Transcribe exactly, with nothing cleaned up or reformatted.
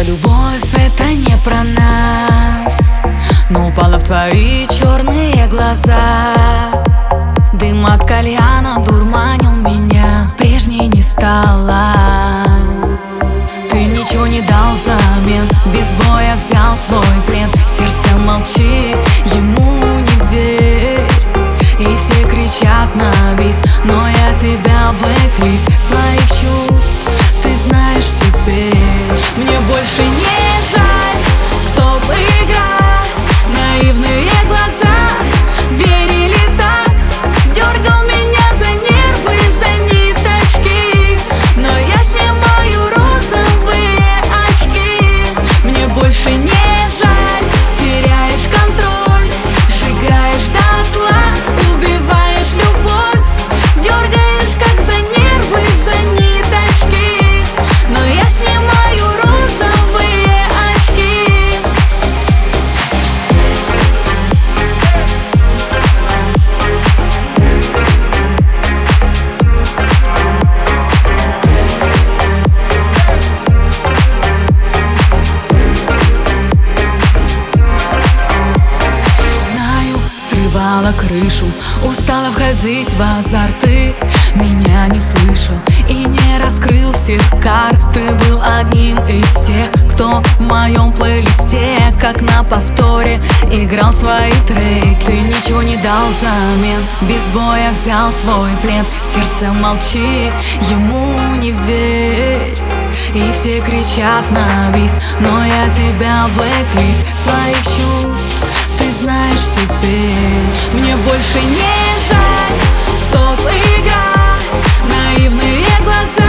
Сказала, любовь — это не про нас, но упала в твои черные глаза. Дым от кальяна дурманил меня, прежней не стала. Ты ничего не дал взамен, без боя взял свой плен. Сердце молчи, ему не верь. И все кричат на бис, но я тебя блэклист своих чувств, ты знаешь теперь. Мне больше не жаль, стоп, игра. Наивные глаза верили так, дергал меня за нервы, за ниточки, но я снимаю розовые очки. Мне больше не жаль, теряешь контроль, сжигаешь дотла, убиваешь любовь, дергаешь как за нервы, за ниточки, но я снимаю розовые очки. Знаю, срывала крышу, устала входить в азарт. Ты меня не слышал и не раскрыл всех карт. Ты был одним из тех, кто в моем плейлисте, как на повторе, играл свои треки. Ты ничего не дал взамен, без боя взял свой плен. Сердце молчи, ему не верь. И все кричат на бис, но я тебя блэклист своих чувств, ты знаешь теперь. Мне больше не жаль, стоп, игра. Наивные глаза